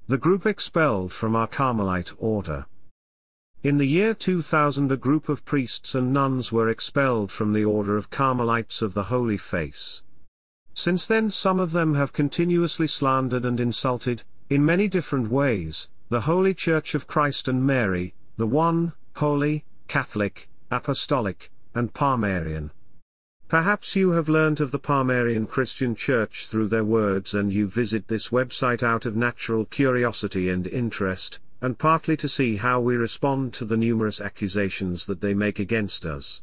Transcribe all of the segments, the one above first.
The group expelled from our Carmelite order. In the year 2000 a group of priests and nuns were expelled from the Order of Carmelites of the Holy Face. Since then some of them have continuously slandered and insulted, in many different ways, the Holy Church of Christ and Mary, the one, holy, Catholic, Apostolic, and Palmarian. Perhaps you have learnt of the Palmarian Christian Church through their words and you visit this website out of natural curiosity and interest, and partly to see how we respond to the numerous accusations that they make against us.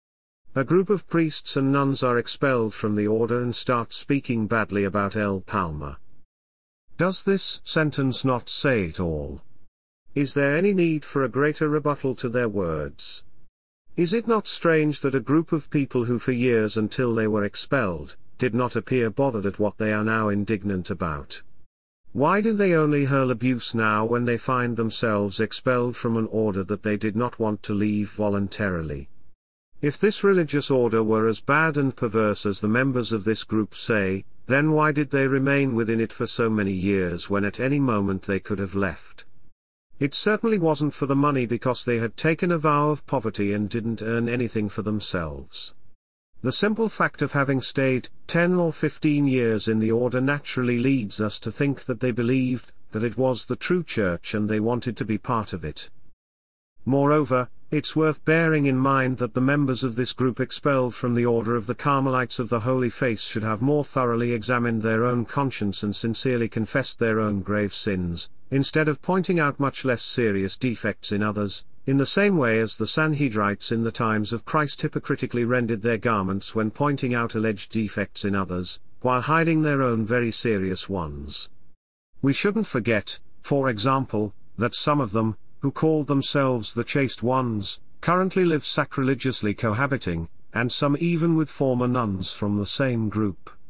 A group of priests and nuns are expelled from the order and start speaking badly about El Palmar. Does this sentence not say it all? Is there any need for a greater rebuttal to their words? Is it not strange that a group of people who for years until they were expelled, did not appear bothered at what they are now indignant about? Why do they only hurl abuse now when they find themselves expelled from an order that they did not want to leave voluntarily? If this religious order were as bad and perverse as the members of this group say, then why did they remain within it for so many years when at any moment they could have left? It certainly wasn't for the money because they had taken a vow of poverty and didn't earn anything for themselves. The simple fact of having stayed 10 or 15 years in the order naturally leads us to think that they believed that it was the true church and they wanted to be part of it. Moreover, it's worth bearing in mind that the members of this group expelled from the Order of the Carmelites of the Holy Face should have more thoroughly examined their own conscience and sincerely confessed their own grave sins, instead of pointing out much less serious defects in others, in the same way as the Sanhedrites in the times of Christ hypocritically rended their garments when pointing out alleged defects in others, while hiding their own very serious ones. We shouldn't forget, for example, that some of them, who called themselves the chaste ones, currently live sacrilegiously cohabiting, and some even with former nuns from the same group.